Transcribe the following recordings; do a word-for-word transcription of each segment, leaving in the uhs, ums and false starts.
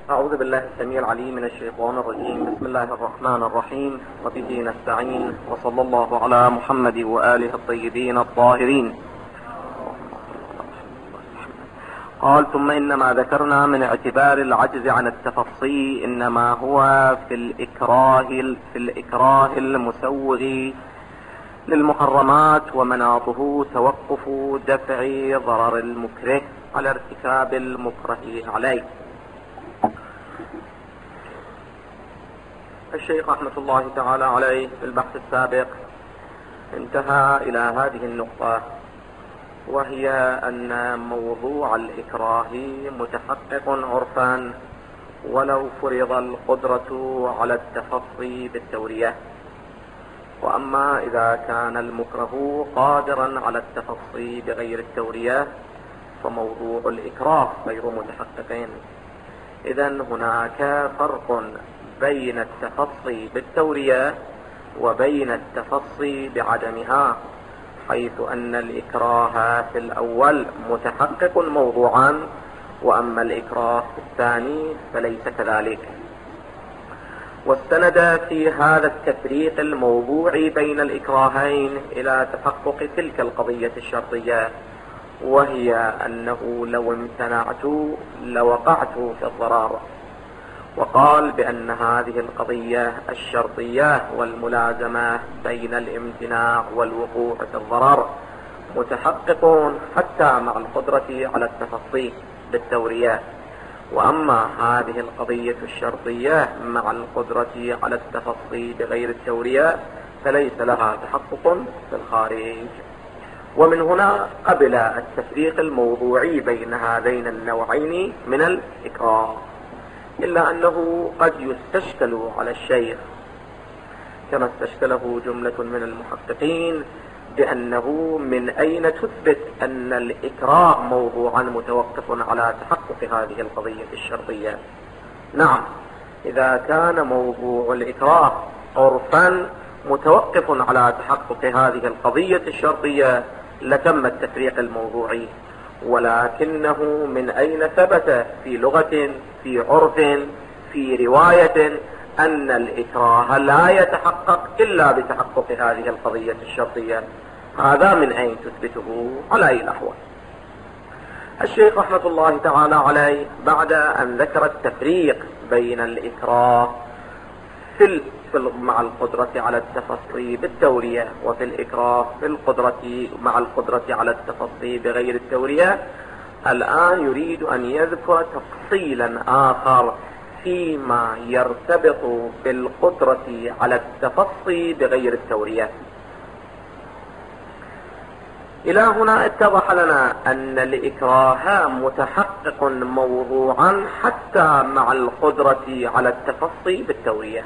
أعوذ بالله السميع العليم من الشيطان الرجيم. بسم الله الرحمن الرحيم، وبه نستعين، وصلى الله على محمد وآله الطيبين الطاهرين. قال: ثم إنما ذكرنا من اعتبار العجز عن التفصي إنما هو في الإكراه في الإكراه المسوغ للمحرمات، ومناطه توقف دفع ضرر المكره على ارتكاب المكره عليه. الشيخ رحمة الله تعالى عليه في البحث السابق انتهى إلى هذه النقطة، وهي أن موضوع الإكراه متحقق عرفا ولو فرض القدرة على التفصي بالتورية. وأما إذا كان المكره قادرا على التفصي بغير التورية فموضوع الإكراه غير متحقق. إذن هناك فرق بين التفصي بالتورية وبين التفصي بعدمها، حيث أن الإكراه في الأول متحقق موضوعا، وأما الإكراه في الثاني فليس كذلك. واستند في هذا التفريق الموضوعي بين الإكراهين إلى تحقق تلك القضية الشرطية، وهي أنه لو امتنعت لوقعت في الضرر. وقال بأن هذه القضية الشرطية والملازمة بين الامتناع والوقوع في الضرر متحققون حتى مع القدرة على التفصي بالتورية، وأما هذه القضية الشرطية مع القدرة على التفصي بغير التورية فليس لها تحقق في الخارج. ومن هنا قبل التفريق الموضوعي بين هذين النوعين من الإكراه، إلا أنه قد يستشكل على الشيخ كما استشكله جملة من المحققين بأنه من أين تثبت أن الإكراه موضوعا متوقف على تحقق هذه القضية الشرطية. نعم، إذا كان موضوع الإكراه عرفا متوقف على تحقق هذه القضية الشرطية لتم التفريق الموضوعي، ولكنه من أين ثبت في لغة في عرف في رواية أن الإكراه لا يتحقق إلا بتحقق هذه القضية الشرطية؟ هذا من أين تثبته على أي الأحوال؟ الشيخ رحمة الله تعالى عليه بعد أن ذكر التفريق بين الإكراه في مع القدرة على التفصي بالتورية وفي الإكراه في القدرة مع القدرة على التفصي بغير التورية، الآن يريد أن يذكر تفصيلا آخر فيما يرتبط بالقدرة على التفصي بغير التورية. إلى هنا اتضح لنا أن الإكراه متحقق موضوعا حتى مع القدرة على التفصي بالتورية،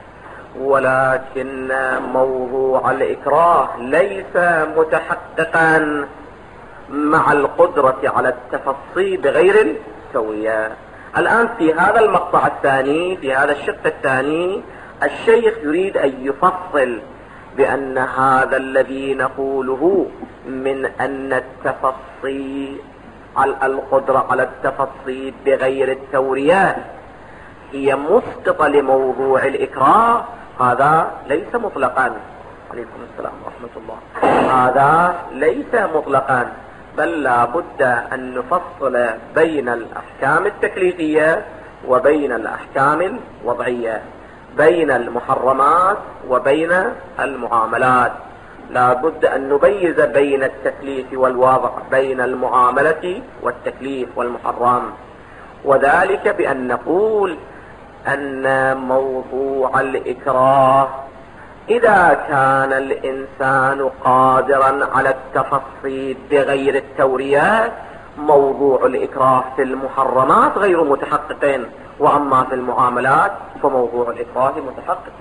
ولكن موضوع الإكراه ليس متحققا مع القدرة على التفصي بغير التورية. الآن في هذا المقطع الثاني، في هذا الشق الثاني، الشيخ يريد أن يفصل بأن هذا الذي نقوله من أن التفصي على القدرة على التفصي بغير التورية هي مسقطة لموضوع الإكراه، هذا ليس مطلقا. عليكم السلام ورحمة الله. هذا ليس مطلقا، بل لا بد أن نفصل بين الأحكام التكليفية وبين الأحكام الوضعية، بين المحرمات وبين المعاملات. لا بد أن نميز بين التكليف والوضع، بين المعاملة والتكليف والمحرم، وذلك بأن نقول أن موضوع الإكراه إذا كان الإنسان قادرا على التفصي بغير التورية موضوع الإكراه في المحرمات غير متحقق، وأما في المعاملات فموضوع الإكراه متحقق.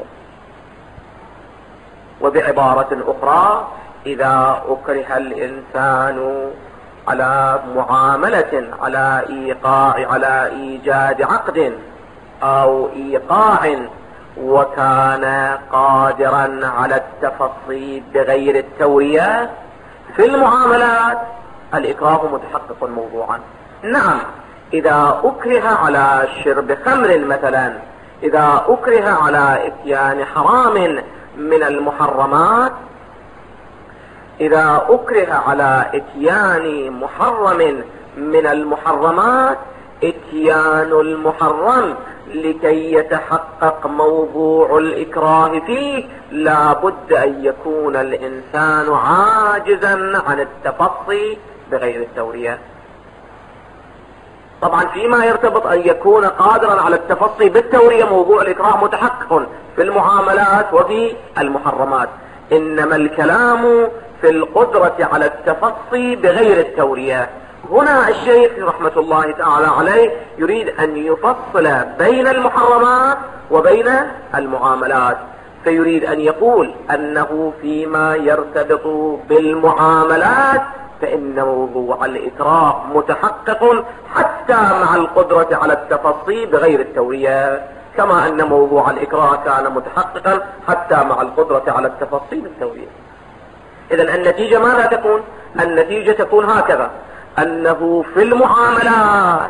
وبعبارة أخرى، إذا أكره الإنسان على معاملة، على إيقاع، على إيجاد عقد أو إيقاع، وكان قادرا على التفصي بغير التورية في المعاملات، الإكراه متحقق موضوعا. نعم، إذا أكره على شرب خمر مثلا، إذا أكره على إتيان حرام من المحرمات، إذا أكره على إتيان محرم من المحرمات، إتيان المحرم لكي يتحقق موضوع الإكراه فيه لا بد أن يكون الإنسان عاجزا عن التفصي بغير التورية. طبعا فيما يرتبط أن يكون قادرا على التفصي بالتورية موضوع الإكراه متحقق في المعاملات وفي المحرمات، إنما الكلام في القدرة على التفصي بغير التورية. هنا الشيخ رحمة الله تعالى عليه يريد أن يفصل بين المحرمات وبين المعاملات، فيريد أن يقول أنه فيما يرتبط بالمعاملات فإن موضوع الإكراه متحقق حتى مع القدرة على التفصي بغير التورية، كما أن موضوع الإكراه كان متحققا حتى مع القدرة على التفصي بالتورية. إذن النتيجة ماذا تكون؟ النتيجة تكون هكذا، أنه في المعاملات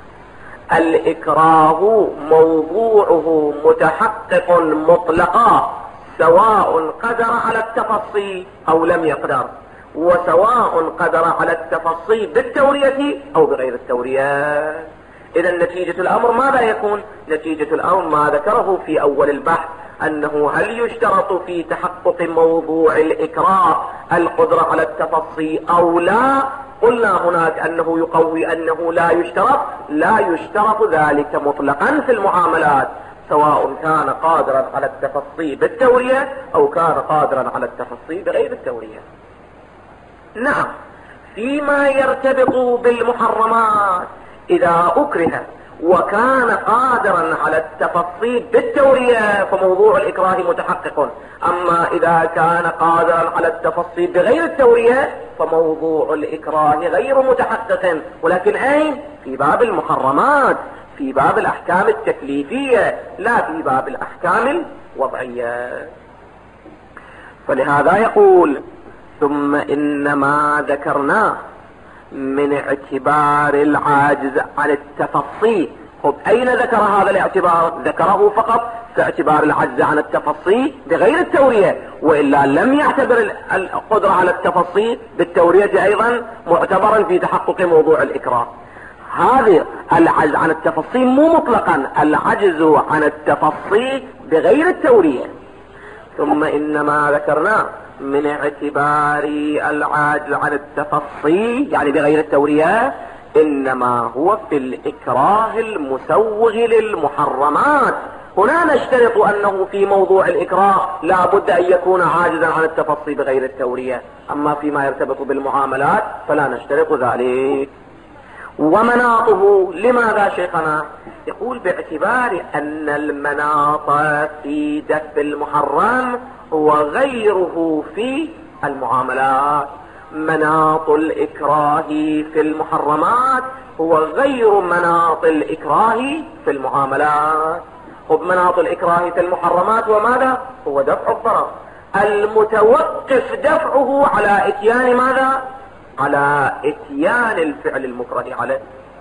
الإكراه موضوعه متحقق مطلقا، سواء قدر على التفصي أو لم يقدر، وسواء قدر على التفصي بالتورية أو بغير التورية. إذا نتيجة الأمر ماذا يكون؟ نتيجة الأمر ما ذكره في أول البحث، أنه هل يشترط في تحقق موضوع الإكراه القدرة على التفصي أو لا؟ قلنا هناك أنه يقوي أنه لا يشترط، لا يشترط ذلك مطلقا في المعاملات، سواء كان قادرا على التفصي بالتورية أو كان قادرا على التفصي بغير التورية. نعم، فيما يرتبط بالمحرمات إذا أكره وكان قادرا على التفصي بالتورية فموضوع الإكراه متحقق، أما إذا كان قادرا على التفصي بغير التورية فموضوع الإكراه غير متحقق. ولكن أين؟ في باب المحرمات، في باب الأحكام التكليفية، لا في باب الأحكام الوضعية. فلهذا يقول: ثم إن ما ذكرناه من اعتبار العاجز عن التفصي. خب أين ذكر هذا الاعتبار؟ ذكره فقط في اعتبار العجز عن التفصي بغير التورية، وإلا لم يعتبر القدرة على التفصي بالتورية أيضا معتبرا في تحقق موضوع الإكراه. هذا العجز عن التفصي مو مطلقا، العجز عن التفصي بغير التورية. ثم إنما ذكرناه من اعتبار العاجز عن التفصي يعني بغير التورية إنما هو في الإكراه المسوغ للمحرمات. هنا نشترط أنه في موضوع الإكراه لا بد أن يكون عاجزا عن التفصي بغير التورية، أما فيما يرتبط بالمعاملات فلا نشترط ذلك. ومناطه لماذا شيخنا؟ يقول باعتبار أن المناط في دفع المحرم وغيره في المعاملات. مناط الإكراه في المحرمات هو غير مناط الإكراه في المعاملات. خب مناط الإكراه في المحرمات وماذا؟ هو دفع الضرر المتوقف دفعه على إتيان ماذا؟ على إتيان الفعل المكره عليه.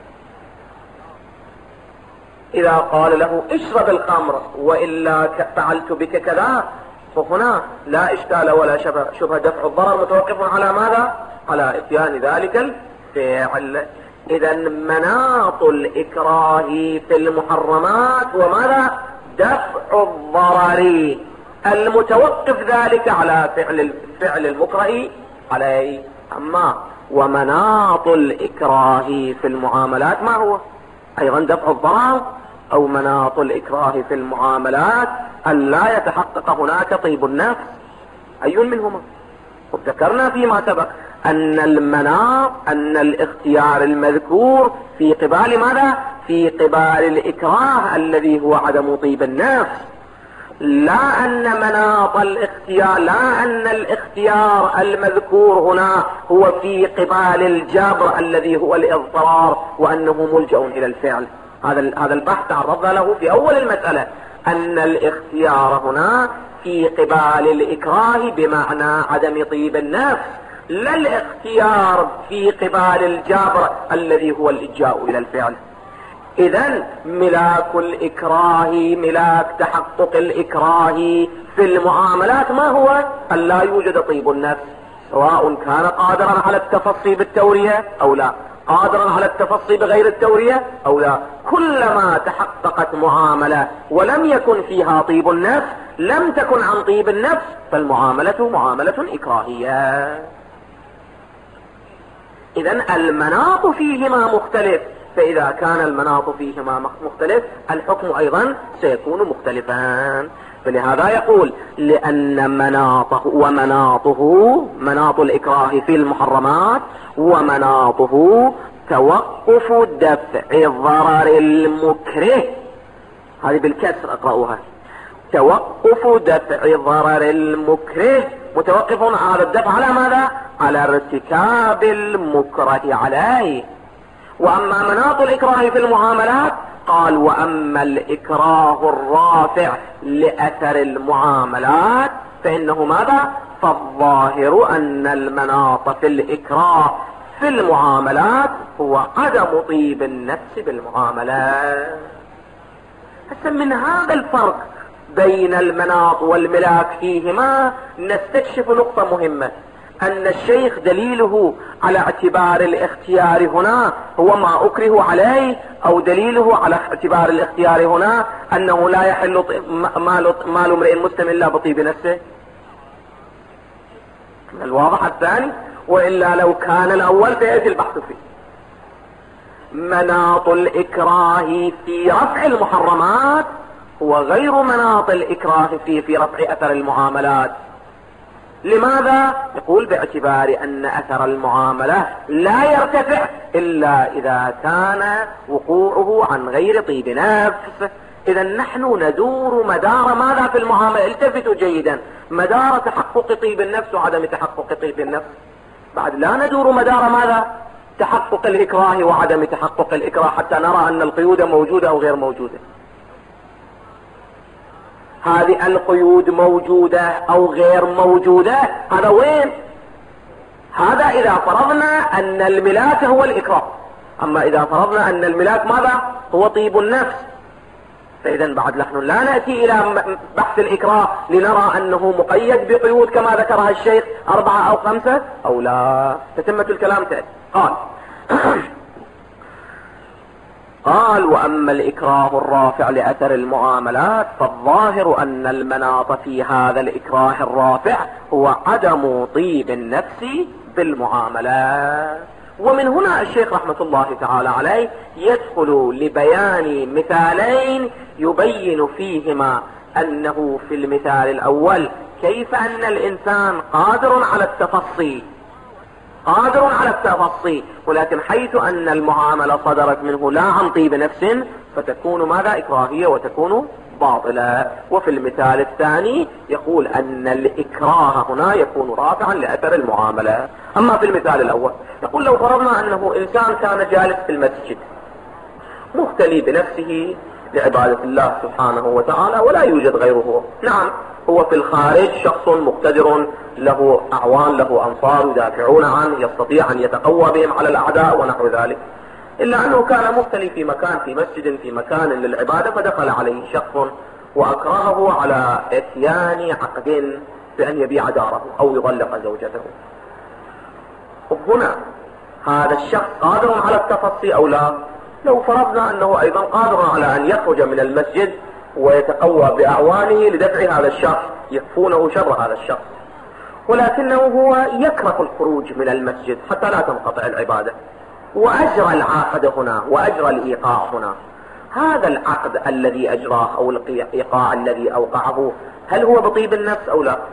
إذا قال له اشرب الخمر وإلا فعلت بك كذا، فهنا لا إشكال ولا شبه, شبه دفع الضرر متوقف على ماذا؟ على إتيان ذلك الفعل. إذا مناط الإكراه في المحرمات وماذا؟ دفع الضرر المتوقف ذلك على فعل الفعل المكره عليه. أما ومناط الإكراه في المعاملات ما هو؟ أيضا دفع الضرر، أو مناط الإكراه في المعاملات أن لا يتحقق هناك طيب النفس. أي منهما؟ وذكرنا فيما سبق أن المناط أن الاختيار المذكور في قبال ماذا؟ في قبال الإكراه الذي هو عدم طيب النفس، لا أن مناط الاختيار لا أن الاختيار المذكور هنا هو في قبال الجبر الذي هو الإضطرار وأنه ملجأ إلى الفعل. هذا هذا البحث تعرضنا له في أول المسألة، أن الاختيار هنا في قبال الإكراه بمعنى عدم طيب النفس، لا الاختيار في قبال الجبر الذي هو الإجاء إلى الفعل. إذن ملاك الإكراه، ملاك تحقق الإكراه في المعاملات ما هو؟ أن لا يوجد طيب النفس، سواء كان قادرا على التفصي بالتورية أو لا، قادرا على التفصي بغير التورية أو لا. كلما تحققت معاملة ولم يكن فيها طيب النفس، لم تكن عن طيب النفس، فالمعاملة معاملة إكراهية. إذن المناط فيهما مختلف، فإذا كان المناط فيهما مختلف الحكم أيضا سيكون مختلفا. فلهذا يقول لأن مناطه ومناطه، مناط الإكراه في المحرمات ومناطه توقف دفع ضرر المكره، هذه بالكسر اقرأوها، توقف دفع ضرر المكره متوقف على الدفع على ماذا؟ على ارتكاب المكره عليه. واما مناط الاكراه في المعاملات قال واما الاكراه الرافع لاثر المعاملات فانه ماذا؟ فالظاهر ان المناط في الاكراه في المعاملات هو عدم طيب النفس بالمعاملات. هسه من هذا الفرق بين المناط والملاك فيهما نستكشف نقطة مهمة، ان الشيخ دليله على اعتبار الاختيار هنا هو ما اكره عليه، او دليله على اعتبار الاختيار هنا انه لا يحل مال مال امرئ مسلم الا بطيب نفسه. الواضح الثاني، والا لو كان الاول فيأتي البحث فيه. مناط الاكراه في رفع المحرمات هو غير مناط الاكراه في في رفع اثر المعاملات. لماذا؟ يقول باعتبار ان اثر المعاملة لا يرتفع الا اذا كان وقوعه عن غير طيب نفس. اذا نحن ندور مدار ماذا في المعاملة؟ التفتوا جيدا، مدار تحقق طيب النفس وعدم تحقق طيب النفس. بعد لا ندور مدار ماذا؟ تحقق الاكراه وعدم تحقق الاكراه حتى نرى ان القيود موجودة او غير موجودة. هذه القيود موجودة او غير موجودة، هذا وين؟ هذا اذا فرضنا ان الملاك هو الاكراه. اما اذا فرضنا ان الملاك ماذا؟ هو طيب النفس، فاذا بعد نحن لا نأتي الى بحث الاكراه لنرى انه مقيد بقيود كما ذكرها الشيخ اربعة او خمسة او لا. تتمة الكلام تأتي. قال قال واما الاكراه الرافع لاثر المعاملات فالظاهر ان المناط في هذا الاكراه الرافع هو عدم طيب النفس بالمعاملات. ومن هنا الشيخ رحمة الله تعالى عليه يدخل لبيان مثالين يبين فيهما انه في المثال الاول كيف ان الانسان قادر على التفصي قادر على التفصي ولكن حيث ان المعاملة صدرت منه لا عن طيب نفس فتكون ماذا؟ اكراهية وتكون باطلة. وفي المثال الثاني يقول ان الاكراه هنا يكون رافعا لاثر المعاملة. اما في المثال الاول يقول لو فرضنا انه انسان كان جالس في المسجد مختلي بنفسه لعبادة الله سبحانه وتعالى ولا يوجد غيره. نعم هو في الخارج شخص مقتدر له اعوان له انصار يدافعون عنه، يستطيع ان يتقوى بهم على الاعداء ونحو ذلك، الا انه كان مختلي في مكان في مسجد في مكان للعبادة، فدخل عليه شخص واكرهه على اتيان عقد بان يبيع داره او يطلق زوجته. هنا هذا الشخص قادر على التفصي او لا؟ لو فرضنا انه ايضا قادر على ان يخرج من المسجد ويتقوى باعوانه لدفع هذا الشخص يكفونه شر هذا الشخص، ولكنه هو يكره الخروج من المسجد حتى لا تنقطع العبادة، واجرى العقد هنا واجرى الايقاع هنا. هذا العقد الذي اجراه او الايقاع الذي اوقعه هل هو بطيب النفس او لا؟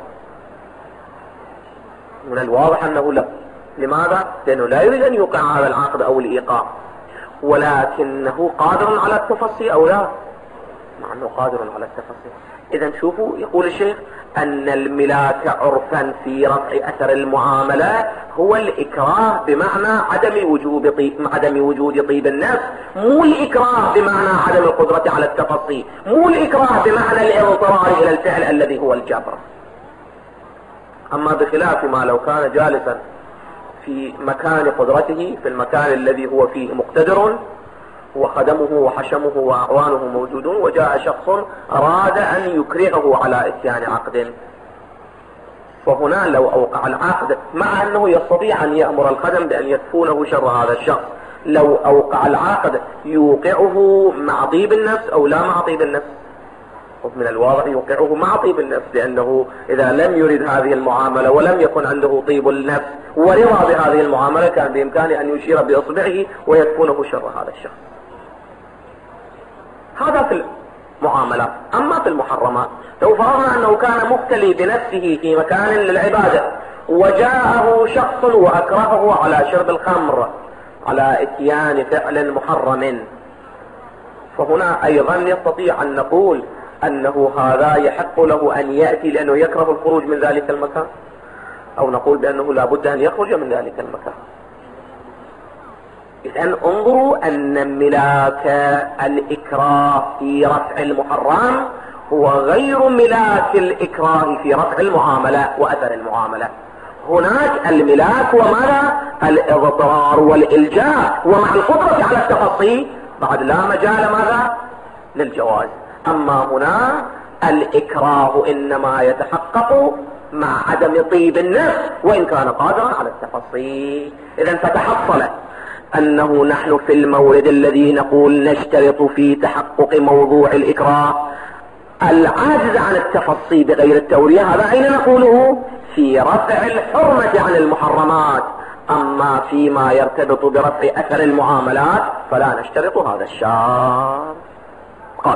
من الواضح انه لا. لماذا؟ لانه لا يريد ان يوقع هذا العقد او الايقاع، ولكنه قادر على التفصي او لا؟ مع انه قادر على التفصي. اذا شوفوا يقول الشيخ ان الملاك عرفا في رفع اثر المعاملة هو الاكراه بمعنى عدم وجود طيب عدم وجود طيب النفس، مو الاكراه بمعنى عدم القدرة على التفصي، مو الاكراه بمعنى الاضطرار الى الفعل الذي هو الجبر. اما بخلاف ما لو كان جالسا في مكان قدرته، في المكان الذي هو فيه مقتدر وخدمه وحشمه وأعوانه موجودون، وجاء شخص أراد أن يكرهه على إتيان عقد، فهنا لو أوقع العقد مع أنه يستطيع أن يأمر الخدم بأن يكفونه شر هذا الشخص، لو أوقع العقد يوقعه مع طيب النفس أو لا مع طيب النفس؟ من الواضح يوقعه مع طيب النفس، لأنه إذا لم يرد هذه المعاملة ولم يكن عنده طيب النفس ورضا بهذه المعاملة كان بإمكانه أن يشير بإصبعه ويكفونه شر هذا الشخص. هذا في المعاملات. أما في المحرمات، لو فرضنا أنه كان مبتلي بنفسه في مكان للعبادة وجاءه شخص وأكرهه على شرب الخمر، على إتيان فعل محرم، فهنا أيضا يستطيع أن نقول أنه هذا يحق له أن يأتي لأنه يكره الخروج من ذلك المكان، أو نقول بأنه لا بد أن يخرج من ذلك المكان. إذن انظروا أن ملاك الإكراه في رفع المحرم هو غير ملاك الإكراه في رفع المعاملة وأثر المعاملة. هناك الملاك وماذا؟ الإضطرار والإلجاء، ومع القدرة على التفصيل بعد لا مجال ماذا؟ للجواز. أما هنا الإكراه إنما يتحقق مع عدم طيب النفس وإن كان قادرا على التفصيل. إذن فتحصل أنه نحن في المورد الذي نقول نشترط في تحقق موضوع الإكراه العاجز عن التفصيل بغير التورية، هذا أين نقوله؟ في رفع الحرمة عن المحرمات. أما فيما يرتبط برفع أثر المعاملات فلا نشترط هذا الشرط. قال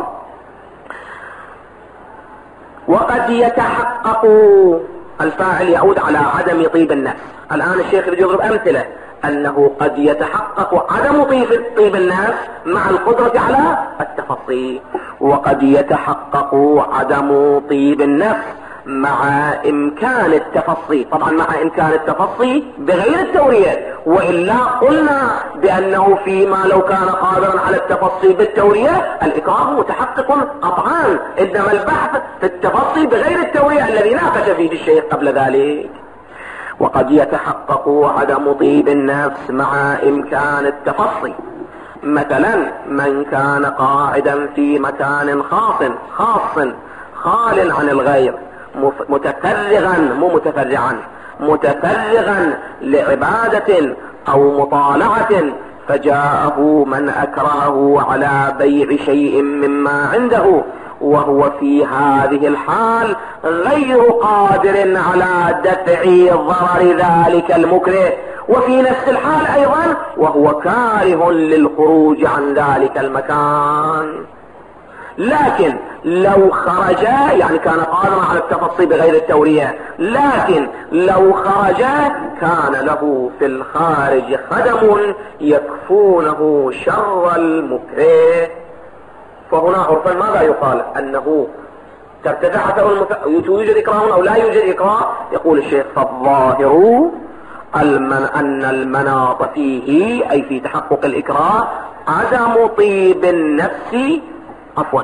وقد يتحقق، الفاعل يعود على عدم طيب النفس. الآن الشيخ يضرب أمثلة أنه قد يتحقق عدم طيب, طيب النفس مع القدرة على التفصيل، وقد يتحقق عدم طيب النفس مع إمكان التفصيل. طبعا مع إمكان التفصيل بغير التورية، وإلا قلنا بأنه فيما لو كان قادرا على التفصيل بالتورية الإكراه متحقق قطعا، إنما البحث في التفصيل بغير التورية الذي ناقش فيه الشيخ قبل ذلك. وقد يتحقق عدم طيب النفس مع إمكان التفصيل، مثلا من كان قاعدا في مكان خاص خاص خال عن الغير، متفرغا مو متفرعا، متفرغا لعبادة أو مطالعة، فجاءه من أكرهه على بيع شيء مما عنده وهو في هذه الحال غير قادر على دفع ضرر ذلك المكره، وفي نفس الحال أيضا وهو كاره للخروج عن ذلك المكان. لكن لو خرج، يعني كان قادرا على التفصيل بغير التورية، لكن لو خرج كان له في الخارج خدم يكفونه شر المكره. فهنا عرفا ماذا يقال؟ أنه ترتفع أثر المف... يوجد إكراه أو لا يوجد إكراه. يقول الشيخ فالظاهر المن... أن المناط فيه أي في تحقق الإكراه عدم طيب النفس، عفوا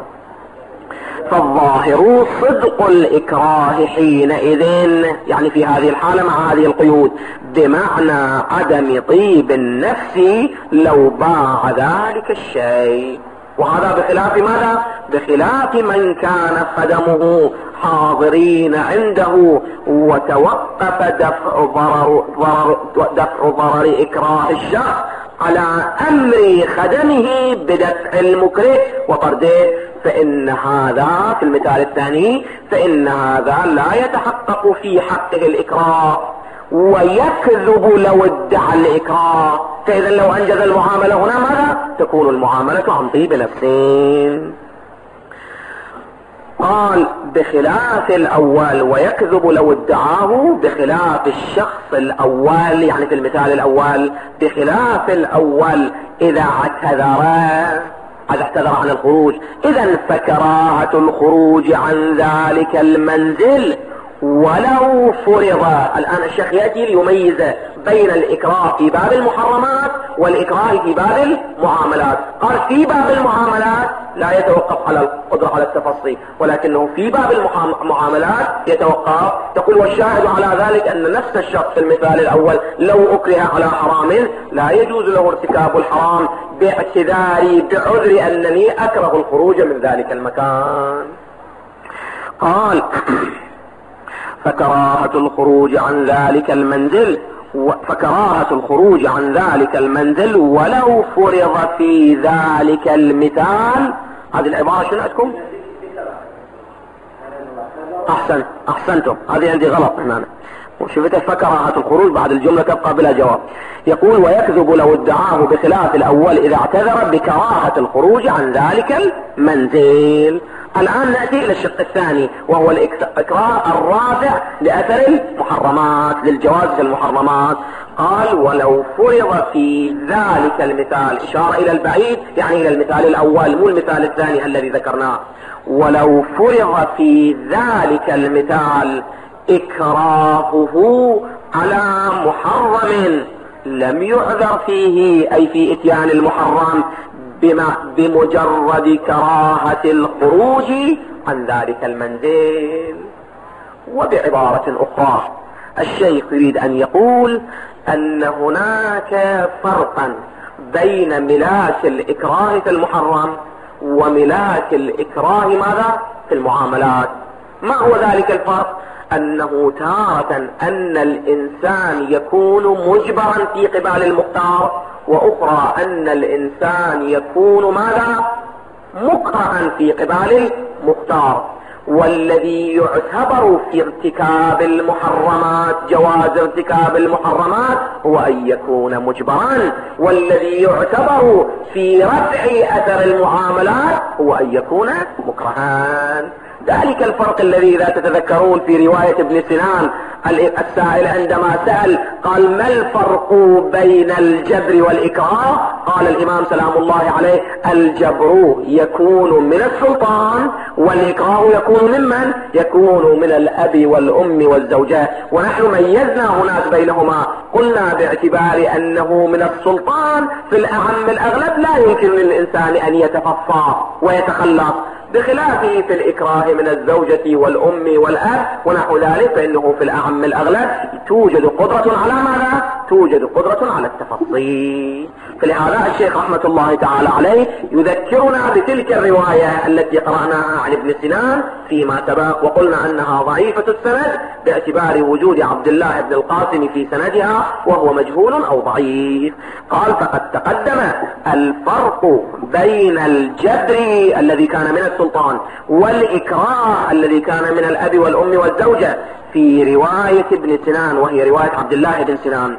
فالظاهر صدق الإكراه حينئذ، يعني في هذه الحالة مع هذه القيود، بمعنى عدم طيب النفس لو باع ذلك الشيء. وهذا بخلاف ماذا؟ بخلاف من كان خدمه حاضرين عنده وتوقف دفع ضرر, ضرر, دفع ضرر إكراه الشخص على أمر خدمه بدفع المكره وطرده، فإن هذا في المثال الثاني فإن هذا لا يتحقق في حقه الإكراه، ويكذب لو ادعى الإكراه. فإذا لو أنجز المعاملة هنا ماذا؟ تكون المعاملة عن طيب نفسين. قال بخلاف الأول ويكذب لو ادعاه، بخلاف الشخص الأول، يعني في المثال الأول بخلاف الأول إذا اعتذر إذا اعتذر عن الخروج، إذا فكراهة الخروج عن ذلك المنزل ولو فرض. الآن الشيخ يأتي ليميز بين الإكراه في باب المحرمات والإكراه في باب المعاملات. قال في باب المعاملات لا يتوقف على القدرة على التفصيل، ولكنه في باب المعاملات يتوقف. تقول والشاهد على ذلك أن نفس الشخص في المثال الأول لو أكره على حرام لا يجوز له ارتكاب الحرام باعتذاري بعذر أنني أكره الخروج من ذلك المكان. قال فكراهة الخروج عن ذلك المنزل فكراهة الخروج عن ذلك المنزل ولو فرض في ذلك المثال. هذه العبارة شنو عندكم؟ أحسن أحسنتم، هذه عندي غلط هنا. وشفت فكراهة الخروج بعد الجملة تبقى بلا جواب. يقول ويكذب لو ادعاه بخلاف الأول إذا اعتذر بكراهة الخروج عن ذلك المنزل. الآن نأتي إلى الشق الثاني وهو الإكراه الرافع لأثر المحرمات، للجواز في المحرمات. قال ولو فرض في ذلك المثال، إشارة إلى البعيد يعني إلى المثال الأول مو المثال الثاني الذي ذكرناه. ولو فرض في ذلك المثال إكراهه على محرم لم يعذر فيه، أي في إتيان المحرم بما بمجرد كراهة الخروج عن ذلك المنزل. وبعبارة أخرى الشيخ يريد أن يقول أن هناك فرقا بين ملاك الإكراه في المحرم وملاك الإكراه ماذا في المعاملات. ما هو ذلك الفرق؟ أنه تارة أن الإنسان يكون مجبرا في قبال المختار، وأخرى أن الإنسان يكون ماذا مكرها في قبال المختار. والذي يعتبر في ارتكاب المحرمات جواز ارتكاب المحرمات هو أن يكون مجبرا، والذي يعتبر في رفع أثر المعاملات هو أن يكون مكرها. ذلك الفرق الذي إذا تتذكرون في رواية ابن سنان السائل عندما سأل قال ما الفرق بين الجبر والإكراه؟ قال الإمام سلام الله عليه الجبر يكون من السلطان والإكراه يكون ممن؟ يكون من الأب والأم والزوجة. ونحن ميزنا هناك بينهما، قلنا باعتبار أنه من السلطان في الأعم الأغلب لا يمكن للإنسان أن يتفصى ويتخلص، بخلافه في الإكراه من الزوجة والأم والأب ونحو ذلك فإنه في الأعم الأغلب توجد قدرة على ماذا؟ توجد قدرة على التفصيل. فلهذا الشيخ رحمة الله تعالى عليه يذكرنا بتلك الرواية التي قرأناها عن ابن سنان فيما سبق، وقلنا أنها ضعيفة السند باعتبار وجود عبد الله بن القاسم في سندها وهو مجهول أو ضعيف. قال فقد تقدم الفرق بين الجبر الذي كان من السلطان والإكراه الذي كان من الأب والأم والزوجة في رواية ابن سنان وهي رواية عبد الله بن سنان.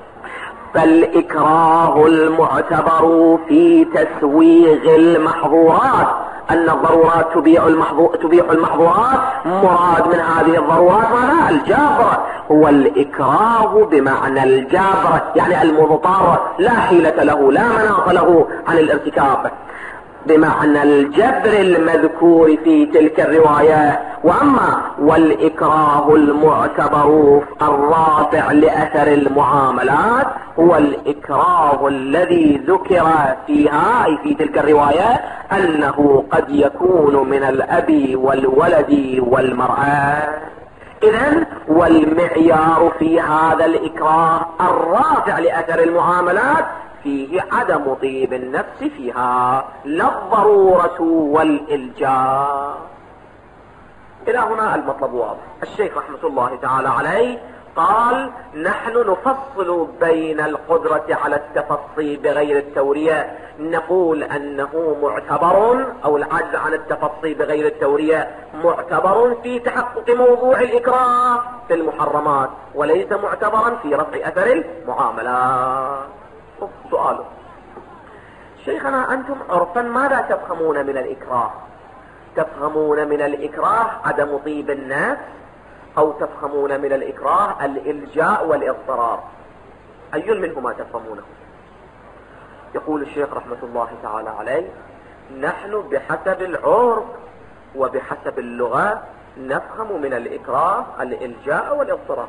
فالإكراه المعتبر في تسويغ المحظورات، أن الضرورات تبيع المحظور تبيع المحظورات، مراد من هذه الضرورات ماذا؟ الجبر. هو الإكراه بمعنى الجبر يعني المضطر لا حيلة له لا مناص له عن الارتكاب، بمعنى الجبر المذكور في تلك الرواية. وأما والإكراه المعتبر الرافع لأثر المعاملات هو الإكراه الذي ذكر فيها أي في تلك الرواية أنه قد يكون من الأب والولد والمرأة. إذن والمعيار في هذا الإكراه الرافع لأثر المعاملات فيه عدم طيب النفس فيها لا الضرورة والإلجاء. إلى هنا المطلب واضح. الشيخ رحمة الله تعالى عليه قال نحن نفصل بين القدرة على التفصي بغير التورية، نقول أنه معتبر أو العجز عن التفصي بغير التورية معتبر في تحقق موضوع الإكراه في المحرمات وليس معتبرا في رفع أثر المعاملات. سؤاله شيخنا أنتم عرفا ماذا تفهمون من الإكراه؟ تفهمون من الإكراه عدم طيب النفس أو تفهمون من الإكراه الإلجاء والإضطرار؟ أي منهما تفهمونه؟ يقول الشيخ رحمة الله تعالى عليه نحن بحسب العرف وبحسب اللغة نفهم من الإكراه الإلجاء والاضطرار.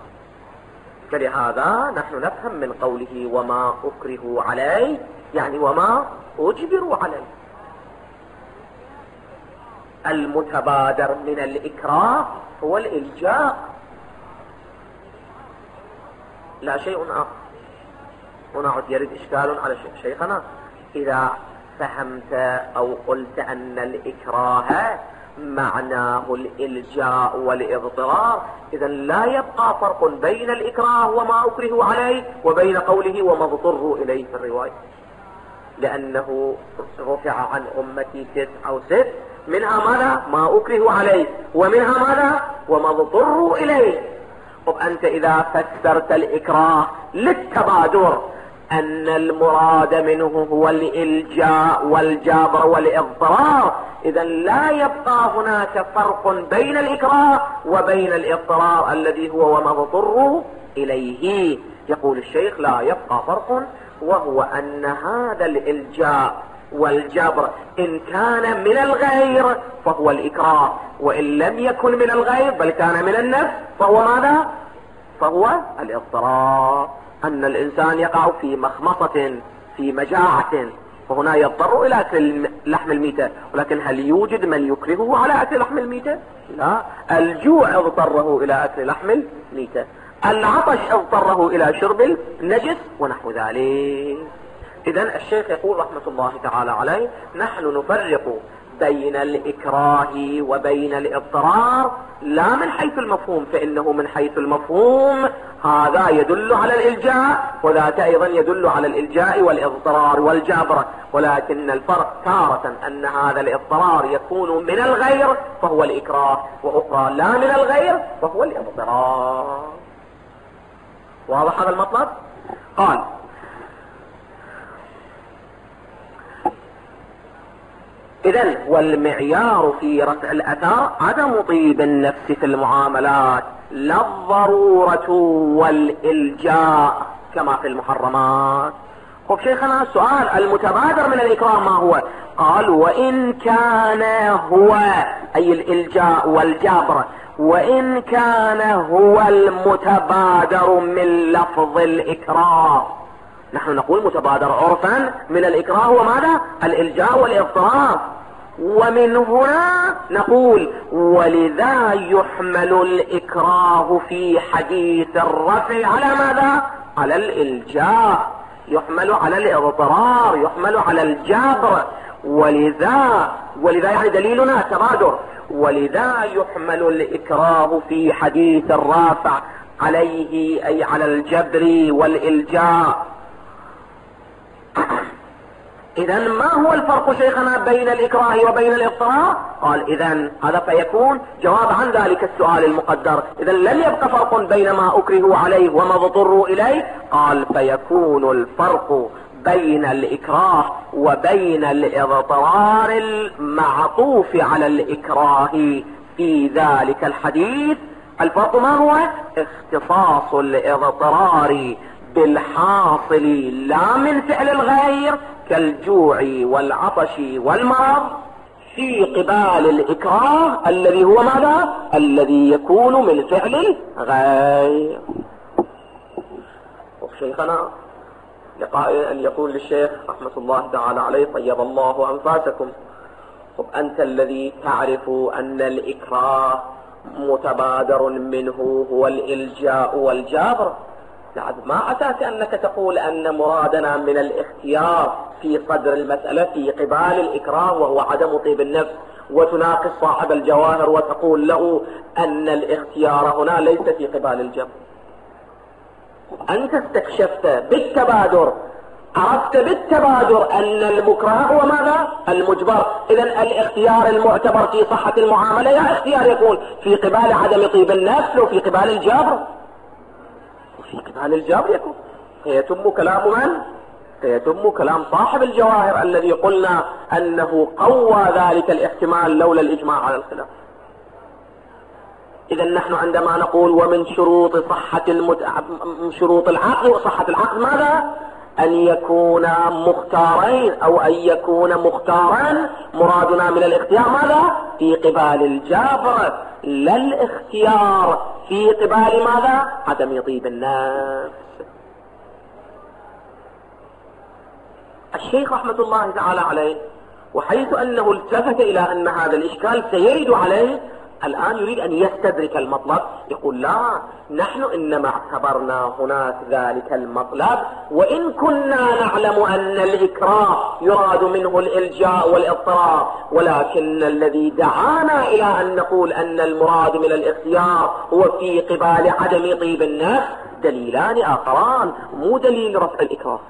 فلهذا نحن نفهم من قوله وما أكرهوا عليه يعني وما أجبروا عليه. المتبادر من الإكراه هو الإلجاء لا شيء آخر. هنا يرد إشكال على شيخنا، إذا فهمت أو قلت أن الإكراه معناه الإلجاء والإضطرار، إذا لا يبقى فرق بين الإكراه وما أكره عليه وبين قوله وما اضطروا إليه في الرواية، لأنه رفع عن أمتي تسع أو ست، منها ماذا؟ ما أكره عليه، ومنها ماذا؟ وما اضطروا إليه. طب أنت إذا فسرت الإكراه للتبادر أن المراد منه هو الإلجاء والجبر والإضطرار، إذا لا يبقى هناك فرق بين الإكراه وبين الإضطرار الذي هو وما اضطروا إليه. يقول الشيخ لا يبقى فرق، وهو أن هذا الإلجاء والجبر إن كان من الغير فهو الإكراه، وإن لم يكن من الغير بل كان من النفس فهو ماذا؟ فهو الإضطرار. أن الإنسان يقع في مخمصة في مجاعة فهنا يضطر إلى أكل لحم الميتة، ولكن هل يوجد من يكرهه على أكل لحم الميتة؟ لا، الجوع اضطره إلى أكل لحم الميتة، العطش اضطره إلى شرب النجس ونحو ذلك. إذن الشيخ يقول رحمة الله تعالى عليه نحن نفرق بين الإكراه وبين الإضطرار لا من حيث المفهوم، فإنه من حيث المفهوم هذا يدل على الإلجاء وذاك أيضا يدل على الإلجاء والإضطرار والجبر، ولكن الفرق تارة أن هذا الإضطرار يكون من الغير فهو الإكراه، وأخرى لا من الغير فهو الإضطرار. واضح هذا المطلب؟ قال إذن والمعيار في رفع الأثار عدم طيب النفس في المعاملات لا الضرورة والإلجاء كما في المحرمات. خب شيخنا السؤال المتبادر من الإكرام ما هو؟ قال وإن كان هو أي الإلجاء والجبر، وإن كان هو المتبادر من لفظ الإكراه. نحن نقول متبادر عرفا من الإكراه هو ماذا؟ الإلجاء والإضطرار، ومن هنا نقول ولذا يحمل الإكراه في حديث الرفع على ماذا؟ على الإلجاء، يحمل على الإضطرار، يحمل على الجبر، ولذا ولذا يعني دليلنا تبادر، ولذا يحمل الإكراه في حديث الرافع عليه أي على الجبر والإلجاء. إذن ما هو الفرق شيخنا بين الإكراه وبين الإضطرار؟ قال إذن هذا فيكون جواب عن ذلك السؤال المقدر. إذن لن يبقى فرق بين ما أكرهوا عليه وما اضطروا إليه. قال فيكون الفرق بين الإكراه وبين الإضطرار المعطوف على الإكراه في ذلك الحديث. الفرق ما هو؟ اختصاص الإضطرار بالحاصل لا من فعل الغير كالجوع والعطش والمرض في قبال الإكراه الذي هو ماذا؟ الذي يكون من فعل الغير. وشيخنا لقاء أن يقول للشيخ رحمة الله تعالى عليه طيب الله أنفاسكم، طب أنت الذي تعرف أن الإكراه متبادر منه هو الإلجاء والجبر، ما أتاك أنك تقول أن مرادنا من الاختيار في صدر المسألة في قبال الإكراه وهو عدم طيب النفس، وتناقض صاحب الجواهر وتقول له أن الاختيار هنا ليس في قبال الجبر. أنت استكشفت بالتبادر، عرفت بالتبادر أن المكره هو ماذا؟ المجبر. إذن الاختيار المعتبر في صحة المعاملة يا اختيار يكون في قبال عدم طيب النفس وفي قبال الجبر، في قبال الجبر يكون. فيتم كلام من؟ فيتم كلام صاحب الجواهر الذي قلنا أنه قوى ذلك الاحتمال لولا الإجماع على الخلاف. إذا نحن عندما نقول ومن شروط صحة المت... شروط العقد وصحة العقد ماذا؟ أن يكون مختارين أو أن يكون مختارا. مرادنا من الاختيار ماذا؟ في قبال الجبر، لا الاختيار في قبال ماذا؟ عدم طيب النفس. الشيخ رحمة الله تعالى عليه وحيث أنه التفت إلى أن هذا الإشكال سيرد عليه الآن يريد أن يستدرك المطلب، يقول لا، نحن إنما اعتبرنا هناك ذلك المطلب وإن كنا نعلم أن الإكراه يراد منه الإلجاء والإضطرار، ولكن الذي دعانا إلى أن نقول أن المراد من الاختيار هو في قبال عدم طيب النفس دليلان آخران، مو دليل رفع الإكراه.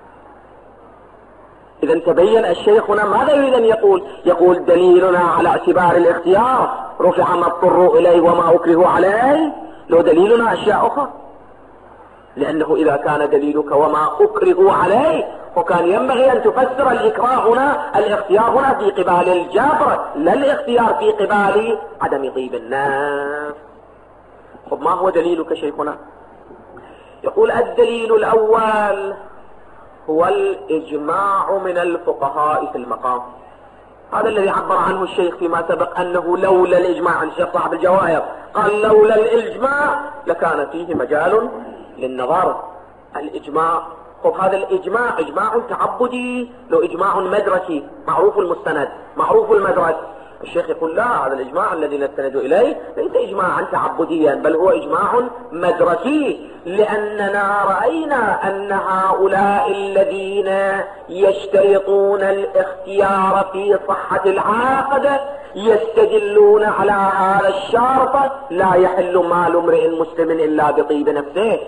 إذا تبين الشيخ هنا ماذا يريد أن يقول؟ يقول دليلنا على اعتبار الاختيار رفع ما اضطروا إليه وما أكرهوا عليه، لو دليلنا أشياء أخرى، لأنه إذا كان دليلك وما أكرهوا عليه وكان ينبغي أن تفسر الإكراه هنا الاختيار هنا في قبال الجبر، لا الاختيار في قبال عدم طيب النفس. طب ما هو دليلك شيخنا؟ يقول الدليل الأول هو الإجماع من الفقهاء في المقام. هذا الذي عبر عنه الشيخ فيما سبق أنه لولا الإجماع، عن الشيخ صاحب الجواهر قال لولا الإجماع لكان فيه مجال للنظر. الإجماع، طب هذا الإجماع إجماع تعبدي لو إجماع مدركي معروف المستند معروف المدرك؟ الشيخ يقول لا، هذا الإجماع الذي نستند إليه ليس إجماعا تعبديا بل هو إجماع مدركي، لأننا رأينا أن هؤلاء الذين يشترطون الاختيار في صحة العقد يستدلون على هذا الشرط لا يحل مال امرئ مسلم إلا بطيب نفسه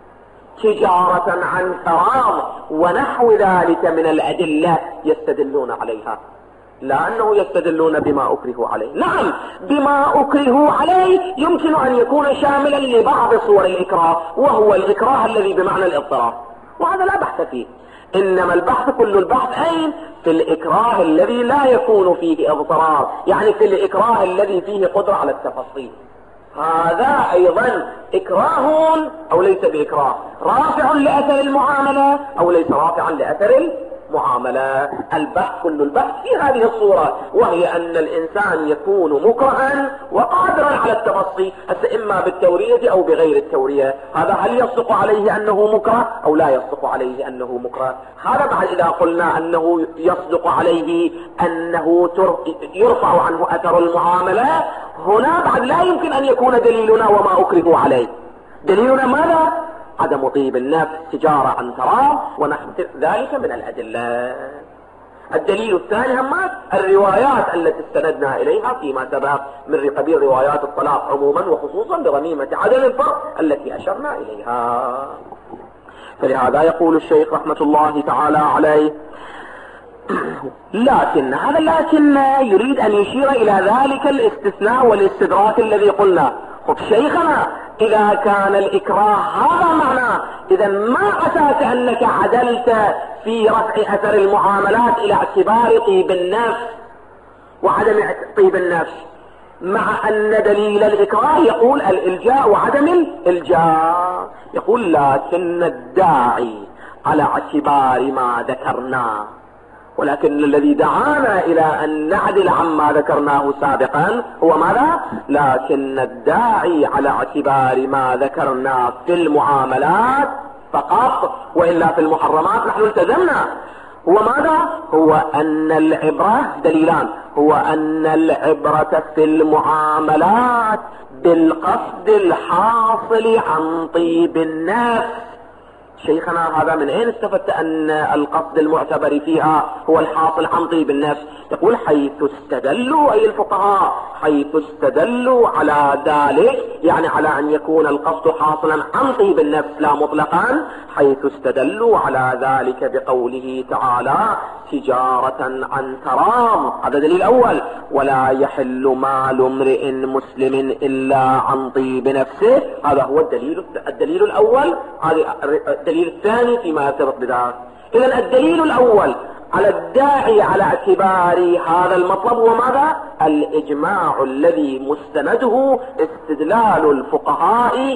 تجارة عن حرام ونحو ذلك من الأدلة يستدلون عليها، لا أنه يستدلون بما أكرهوا عليه. نعم بما أكرهوا عليه يمكن أن يكون شاملا لبعض صور الإكراه وهو الإكراه الذي بمعنى الاضطرار، وهذا لا بحث فيه، إنما البحث كل البحث أين؟ في الإكراه الذي لا يكون فيه اضطرار، يعني في الإكراه الذي فيه قدرة على التفصيل. هذا أيضا إكراه أو ليس بإكراه، رافع لأثر المعاملة أو ليس رافعا لأثر معاملة. البحث كل البحث في هذه الصورة، وهي أن الإنسان يكون مكرها وقادرا على التفصي، إما بالتورية أو بغير التورية. هذا هل يصدق عليه أنه مكره أو لا يصدق عليه أنه مكره؟ هذا بعد إذا قلنا أنه يصدق عليه أنه يرفع عنه أثر المعاملة، هنا بعد لا يمكن أن يكون دليلنا وما أكرهوا عليه. دليلنا ماذا؟ عدم طيب النفس تجارة عن ترام ونحو ذلك من الأدلة. الدليل الثاني هم الروايات التي استندنا إليها فيما سبق من قبيل روايات الطلاق عموما وخصوصا بغنيمة عدم الفرق التي أشرنا إليها. فلهذا يقول الشيخ رحمة الله تعالى عليه لكن هذا لكن يريد أن يشير إلى ذلك الاستثناء والاستدراك الذي قلنا. خب شيخنا إذا كان الإكراه هذا معناه، إذا ما أتاك أنك عدلت في رفع أثر المعاملات إلى اعتبار طيب النفس وعدم طيب النفس، مع أن دليل الإكراه يقول الإلجاء وعدم الإلجاء. يقول لكن الداعي على اعتبار ما ذكرناه، ولكن الذي دعانا إلى أن نعدل عما ذكرناه سابقا هو ماذا؟ لكن الداعي على اعتبار ما ذكرنا في المعاملات فقط، وإلا في المحرمات نحن التزمنا. هو ماذا؟ هو أن العبرة دليلان، هو أن العبرة في المعاملات بالقصد الحاصل عن طيب النفس. شيخنا هذا من أين استفدت أن القصد المعتبر فيها هو الحاصل عن طيب النفس؟ يقول حيث استدلوا أي الفقهاء حيث استدلوا على ذلك، يعني على أن يكون القصد حاصلا عن طيب النفس لا مطلقا، حيث استدلوا على ذلك بقوله تعالى تجارة عن ترام. هذا دليل أول، ولا يحل مال امرئ مسلم إلا عن طيب نفسه. هذا هو الدليل الدليل الأول. هذا الدليل الثاني فيما سبق بذلك. إذن الدليل الأول على الداعي على اعتبار هذا المطلب هو ماذا؟ الإجماع الذي مستنده استدلال الفقهاء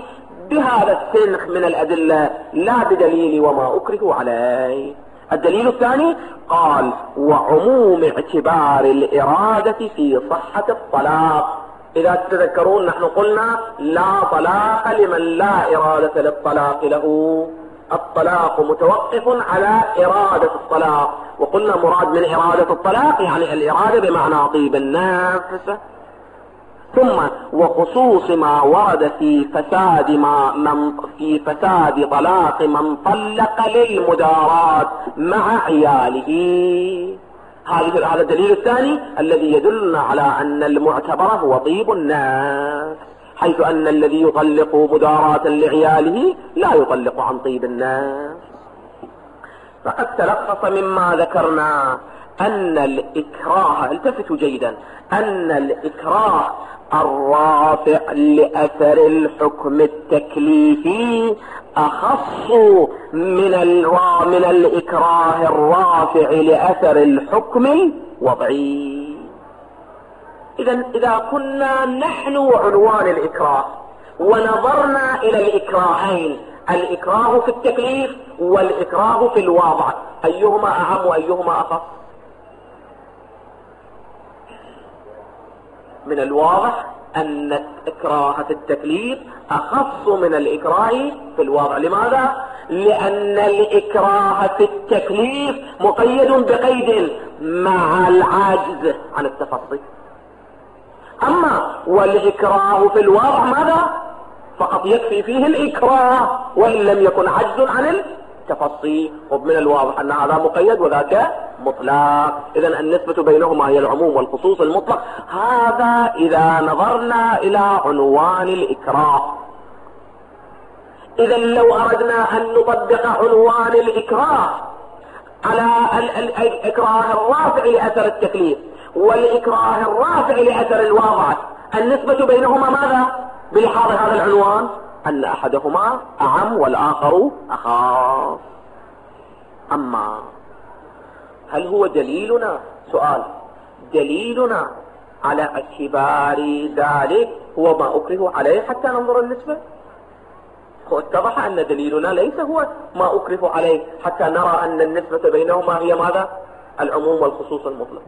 بهذا السنخ من الأدلة لا بدليل وما أكره عليه. الدليل الثاني قال وعموم اعتبار الإرادة في صحة الطلاق. إذا تتذكرون نحن قلنا لا طلاق لمن لا إرادة للطلاق له، الطلاق متوقف على إرادة الطلاق، وقلنا مراد من إرادة الطلاق يعني الإرادة بمعنى طيب النفس. ثم وخصوص ما ورد في فساد ما من في فساد طلاق من طلق للمدارات مع عياله. هذا الدليل الثاني الذي يدلنا على أن المعتبر هو طيب النفس، حيث أن الذي يطلق مداراة لعياله لا يطلق عن طيب النفس. فقد تلخص مما ذكرنا أن الإكراه، التفتوا جيدا، أن الإكراه الرافع لأثر الحكم التكليفي أخص من من الإكراه الرافع لأثر الحكم الوضعي. إذا إذا كنا نحن عنوان الإكراه ونظرنا إلى الإكراهين، الإكراه في التكليف والإكراه في الوضع، أيهما أهم وأيهما أخف؟ من الواضح أن الإكراه في التكليف أخص من الإكراه في الوضع. لماذا؟ لأن الإكراه في التكليف مقيد بقيد مع العجز عن التفصيل، أما والإكراه في الوضع ماذا؟ فقط يكفي فيه الإكراه وإن لم يكن عجز عن التفصيل. ومن الواضح أن هذا مقيد وذاك مطلق، إذن النسبة بينهما هي العموم والخصوص المطلق. هذا إذا نظرنا إلى عنوان الإكراه. إذن لو أردنا أن نطبق عنوان الإكراه على الإكراه الرافع لأثر التكليف والإكراه الرافع لأثر الوضع، النسبة بينهما ماذا؟ بلحاظ هذا العنوان أن أحدهما أعم والآخر أخاف. أما هل هو دليلنا؟ سؤال، دليلنا على اعتبار ذلك هو ما أكره عليه حتى ننظر النسبة؟ اتضح أن دليلنا ليس هو ما أكره عليه حتى نرى أن النسبة بينهما هي ماذا؟ العموم والخصوص المطلق.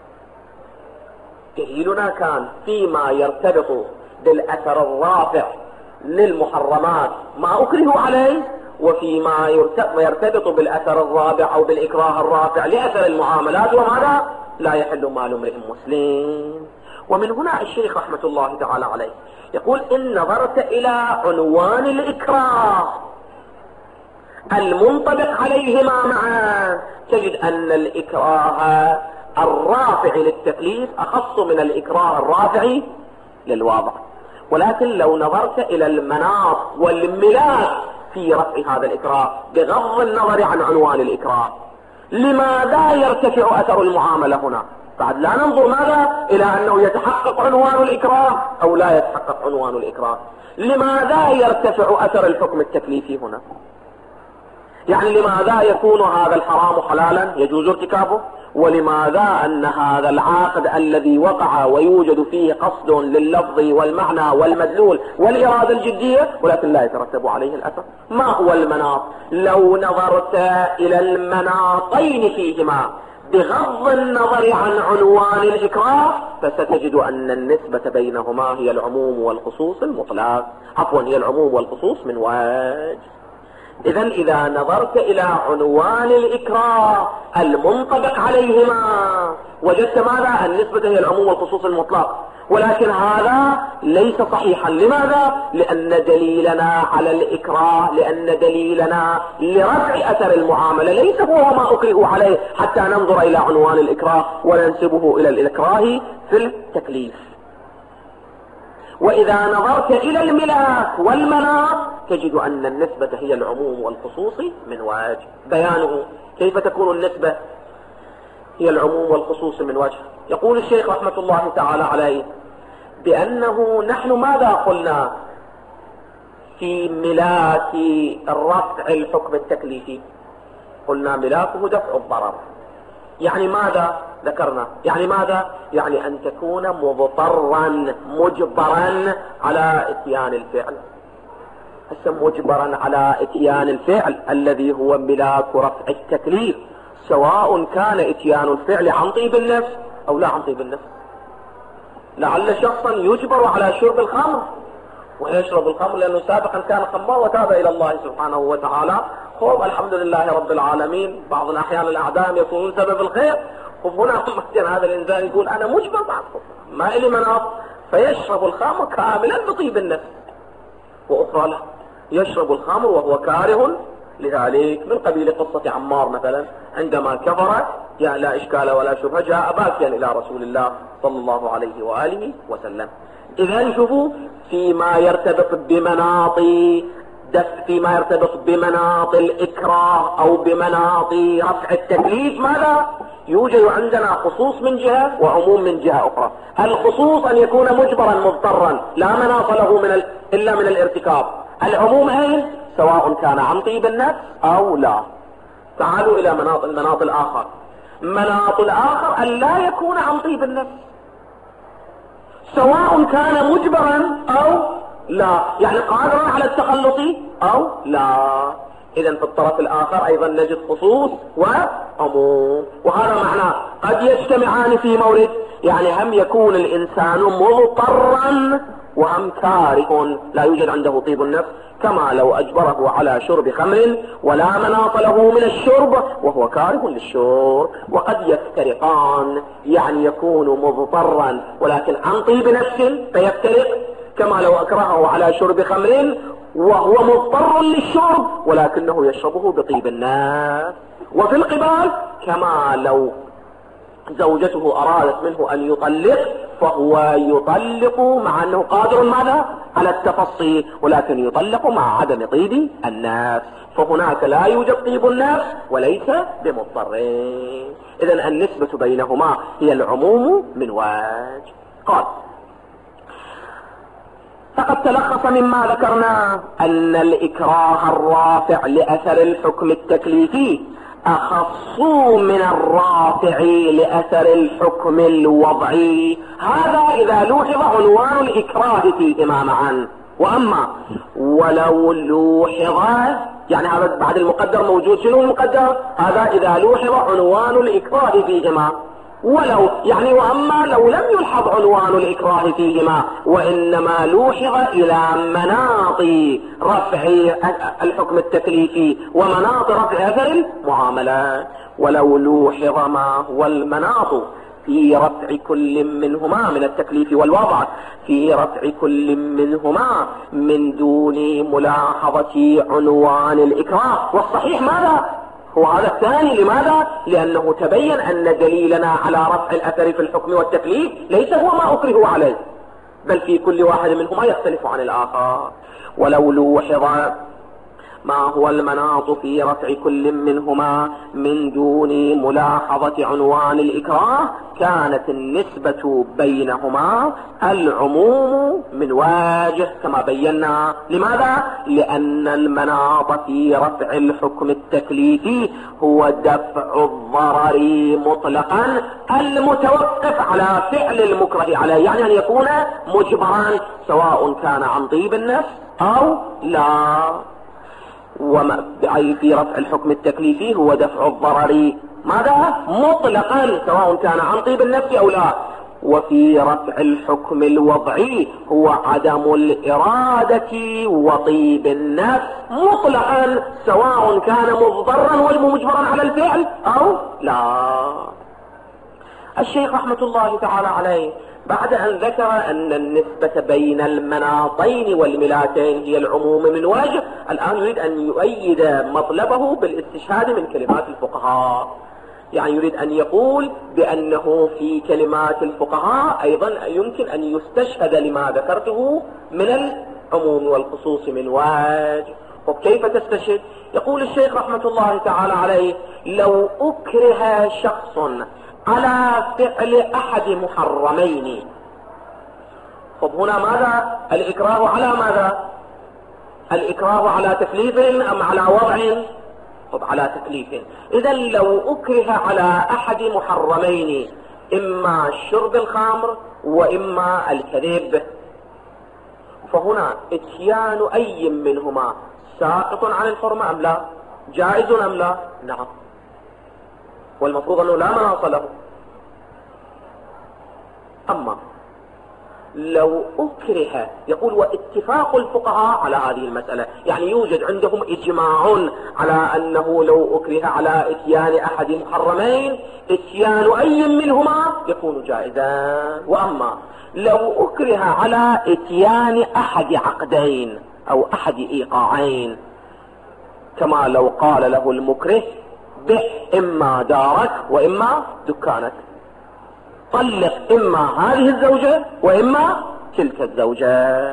دليلنا كان فيما يرتبط بالأثر الرافع للمحرمات ما أكره عليه، وفيما يرتبط بالأثر الرابع أو بالإكراه الرافع لأثر المعاملات وماذا؟ لا يحل مال امرئ مسلم. ومن هنا الشيخ رحمة الله تعالى عليه يقول إن نظرت إلى عنوان الإكراه المنطبق عليهما معا تجد أن الإكراه الرافع للتكليف أخص من الإكراه الرافع للوضع. ولكن لو نظرت إلى المناط والملاك في رفع هذا الإكراه بغض النظر عن عنوان الإكراه، لماذا يرتفع أثر المعاملة هنا؟ بعد لا ننظر ماذا إلى أنه يتحقق عنوان الإكراه أو لا يتحقق عنوان الإكراه، لماذا يرتفع أثر الحكم التكليفي هنا؟ يعني لماذا يكون هذا الحرام حلالا يجوز ارتكابه، ولماذا أن هذا العقد الذي وقع ويوجد فيه قصد لللفظ والمعنى والمدلول والإرادة الجدية ولكن لا يترتب عليه الأثر؟ ما هو المناط؟ لو نظرت إلى المناطين فيهما بغض النظر عن عنوان الإكراه فستجد أن النسبة بينهما هي العموم والخصوص المطلق، عفوا هي العموم والخصوص من وجه. إذن إذا نظرت إلى عنوان الإكراه المنطبق عليهما وجدت ماذا؟ النسبة هي العموم والخصوص المطلق، ولكن هذا ليس صحيحا. لماذا؟ لأن دليلنا على الإكراه، لأن دليلنا لرفع أثر المعاملة ليس هو ما أكره عليه حتى ننظر إلى عنوان الإكراه وننسبه إلى الإكراه في التكليف. وإذا نظرت إلى الملاك والمناط تجد أن النسبة هي العموم والخصوص من وجه. بيانه كيف تكون النسبة هي العموم والخصوص من وجه؟ يقول الشيخ رحمة الله تعالى عليه بأنه نحن ماذا قلنا في ملاك الرفع الحكم التكليفي؟ قلنا ملاكه دفع الضرر. يعني ماذا ذكرنا؟ يعني ماذا؟ يعني أن تكون مضطرا مجبرا على اتيان الفعل. هسه مجبرا على اتيان الفعل الذي هو ملاك رفع التكليف، سواء كان اتيان الفعل عن طيب النفس او لا عن طيب النفس. لعل شخصا يجبر على شرب الخمر ويشرب الخمر لانه سابقا كان خمار وتاب الى الله سبحانه وتعالى، خب الحمد لله رب العالمين. بعض الاحيان الاعدام يكونون سبب الخير، خب هنا مثلا هذا الانسان يقول انا مجبر بعد ما لي مناط، فيشرب الخمر كاملا بطيب النفس. واخرى له يشرب الخمر وهو كاره لذلك، من قبيل قصة عمار مثلا عندما كفر يعني لا إشكال ولا شبهة جاء باكيا إلى رسول الله صلى الله عليه وآله وسلم. إذا شوفوا فيما يرتبط بمناط دف فيما يرتبط بمناط الإكراه أو بمناط رفع التكليف ماذا؟ يوجد عندنا خصوص من جهة وعموم من جهة أخرى. الخصوص أن يكون مجبرا مضطرا لا مناط له من ال... إلا من الارتكاب. العموم أين؟ سواء كان عن طيب النفس أو لا. تعالوا إلى مناط المناط الآخر. مناط الآخر أن لا يكون عن طيب النفس، سواء كان مجبرا أو لا، يعني قادرا على التخلص أو لا. إذن في الطرف الآخر أيضا نجد خصوص وعموم، وهذا معناه قد يجتمعان في مورد، يعني هم يكون الإنسان مضطرا وهم كاره لا يوجد عنده طيب النفس، كما لو أجبره على شرب خمر ولا مناط له من الشرب وهو كاره للشرب. وقد يفترقان، يعني يكون مضطرا ولكن عن طيب نفس فيفترق، كما لو أكرهه على شرب خمر وهو مضطر للشرب ولكنه يشربه بطيب النفس. وفي القبال كما لو زوجته أرادت منه أن يطلق فهو يطلق مع أنه قادر ماذا؟ على التفصي، ولكن يطلق مع عدم طيب النفس، فهناك لا يوجد طيب النفس وليس بمضطرين. إذن النسبة بينهما هي العموم من وجه. قال فقد تلخص مما ذكرنا أن الإكراه الرافع لأثر الحكم التكليفي أخص من الرافع لأثر الحكم الوضعي. هذا إذا لوحظ عنوان الإكراه فيهما معا. وأما ولو لوحظ، يعني هذا بعد المقدر موجود، شنو المقدر؟ هذا إذا لوحظ عنوان الإكراه فيهما. ولو يعني وأما لو لم يلحظ عنوان الإكراه فيهما وإنما لوحظ إلى مناط رفع الحكم التكليفي ومناط رفع أثر المعاملات. ولو لوحظ ما هو المناط في رفع كل منهما من التكليف والوضع، في رفع كل منهما من دون ملاحظة عنوان الإكراه. والصحيح ماذا؟ هو هذا الثاني. لماذا؟ لأنه تبين أن دليلنا على رفع الأثر في الحكم والتكليف ليس هو ما أكره عليه، بل في كل واحد منهما يختلف عن الآخر. ولو لوحظ ما هو المناط في رفع كل منهما من دون ملاحظة عنوان الإكراه كانت النسبة بينهما العموم من وجه كما بينا. لماذا؟ لأن المناط في رفع الحكم التكليفي هو دفع الضرر مطلقا المتوقف على فعل المكره عليه، يعني أن يكون مجبرا سواء كان عن طيب النفس أو لا. وما أي في رفع الحكم التكليفي هو دفع الضرر ماذا؟ مطلقا سواء كان عن طيب النفس أو لا. وفي رفع الحكم الوضعي هو عدم الإرادة وطيب النفس مطلقا سواء كان مضطرا ومجبرا على الفعل أو لا. الشيخ رحمة الله تعالى عليه بعد أن ذكر أن النسبة بين المناطين والملاتين هي العموم من وجه، الآن يريد أن يؤيد مطلبه بالاستشهاد من كلمات الفقهاء. يعني يريد أن يقول بأنه في كلمات الفقهاء أيضا يمكن أن يستشهد لما ذكرته من العموم والخصوص من وجه. وكيف تستشهد؟ يقول الشيخ رحمة الله تعالى عليه لو أكره شخص على فعل أحد محرمين، طب هنا ماذا؟ الإكراه على ماذا؟ الإكراه على تكليف أم على وضع؟ طب على تكليف. إذا لو أكره على أحد محرمين إما شرب الخمر وإما الكذب، فهنا اتيان أي منهما ساقط عن الحرمة أم لا؟ جائز أم لا؟ نعم، والمفروض أنه لا مناص له. أما لو أكره، يقول واتفاق الفقهاء على هذه المسألة، يعني يوجد عندهم إجماع على أنه لو أكره على إتيان أحد المحرمين إتيان أي منهما يكون جائزا. وأما لو أكره على إتيان أحد عقدين أو أحد إيقاعين، كما لو قال له المكره بع إما دارك وإما دكانك، طلق إما هذه الزوجة وإما تلك الزوجة،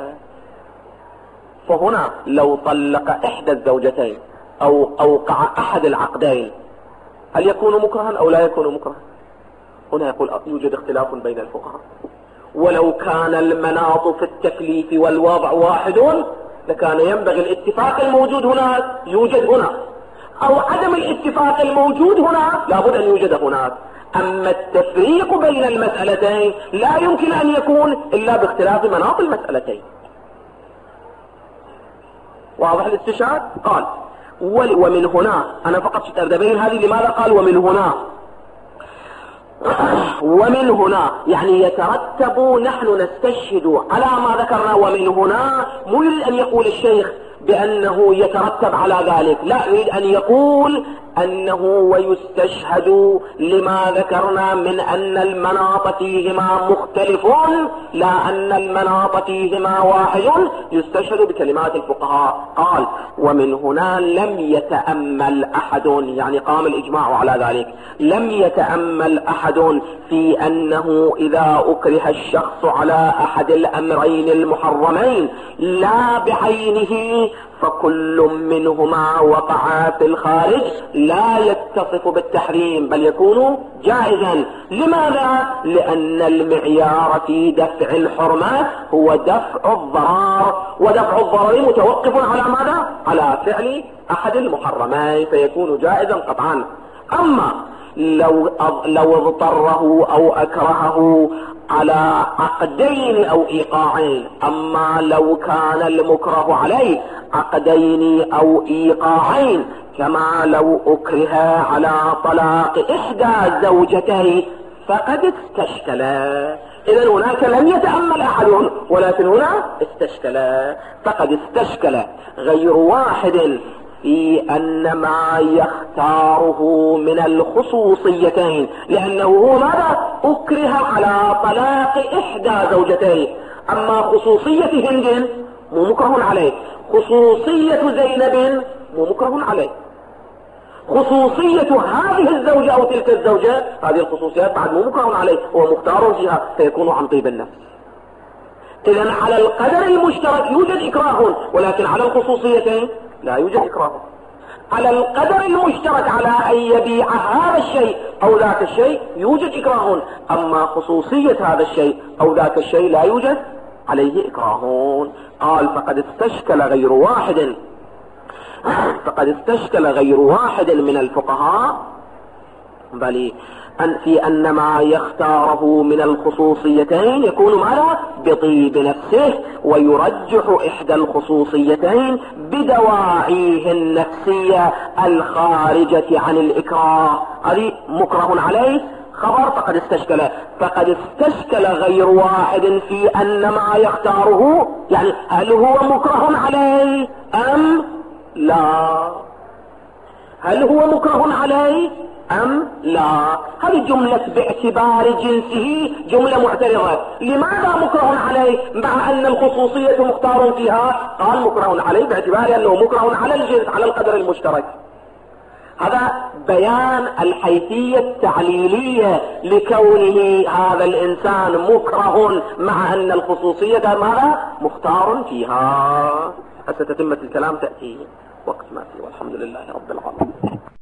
فهنا لو طلق إحدى الزوجتين أو أوقع أحد العقدين هل يكون مكرها أو لا يكون مكرها؟ هنا يقول يوجد اختلاف بين الفقهاء. ولو كان المناط في التكليف والوضع واحد لكان ينبغي الاتفاق الموجود هناك يوجد هنا، أو عدم الاتفاق الموجود هنا لابد أن يوجد هناك. أما التفريق بين المسألتين لا يمكن أن يكون إلا باختلاف مناط المسألتين. واضح الاستشهاد؟ قال ومن هنا، أنا فقط أبين هذه لماذا قال ومن هنا. ومن هنا يعني يترتب، نحن نستشهد على ما ذكرنا. ومن هنا مو يريد أن يقول الشيخ بأنه يترتب على ذلك، لا، يريد أن يقول أنه ويستشهد لما ذكرنا من أن المناط فيهما مختلف لا أن المناط فيهما واحد، يستشهد بكلمات الفقهاء. قال ومن هنا لم يتأمل أحد، يعني قام الإجماع على ذلك، لم يتأمل أحد في أنه إذا أكره الشخص على أحد الأمرين المحرمين لا بعينه فكل منهما وقع في الخارج لا يتصف بالتحريم بل يكون جائزا. لماذا؟ لأن المعيار في دفع الحرمة هو دفع الضرر، ودفع الضرر متوقف على ماذا؟ على فعل أحد المحرمين فيكون جائزا قطعا. أما لو لو اضطره أو أكرهه على عقدين أو إيقاعين، أما لو كان المكره عليه عقدين أو إيقاعين، كما لو أكره على طلاق إحدى زوجتين فقد استشكل. إذن هناك لم يتأمل أحد ولكن هنا استشكل، فقد استشكل غير واحد في أن ما يختاره من الخصوصيتين، لأنه هو ماذا؟ أكره على طلاق إحدى زوجتين، أما خصوصية هند مو مكره عليه، خصوصية زينب مو مكره عليه، خصوصية هذه الزوجة أو تلك الزوجة هذه الخصوصيات بعد مو مكره عليه، هو مختار فيها فيكون عن طيب النفس. إذن على القدر المشترك يوجد إكراه، ولكن على الخصوصيتين لا يوجد إكراه. على القدر المشترك على أن يبيع هذا الشيء أو ذاك الشيء يوجد إكراه، أما خصوصية هذا الشيء أو ذاك الشيء لا يوجد عليه إكراه. قال فقد استشكل غير واحد فقد استشكل غير واحد من الفقهاء بل أن في أن ما يختاره من الخصوصيتين يكون ماذا؟ بطيب نفسه، ويرجح إحدى الخصوصيتين بدواعيه النفسية الخارجة عن الإكراه. هذه مكره عليه خبر فقد استشكل. فقد استشكل غير واحد في أن ما يختاره، يعني هل هو مكره عليه أم لا؟ هل هو مكره عليه أم لا؟ هذه جملة باعتبار جنسه جملة معترضة. لماذا مكره عليه مع أن الخصوصية مختار فيها؟ قال مكره عليه باعتبار أنه مكره على الجنس على القدر المشترك. هذا بيان الحيثية التعليلية لكونه هذا الإنسان مكره مع أن الخصوصية ماذا؟ مختار فيها. ستتمة الكلام تأتي وقت ما فيه، والحمد لله رب العالمين.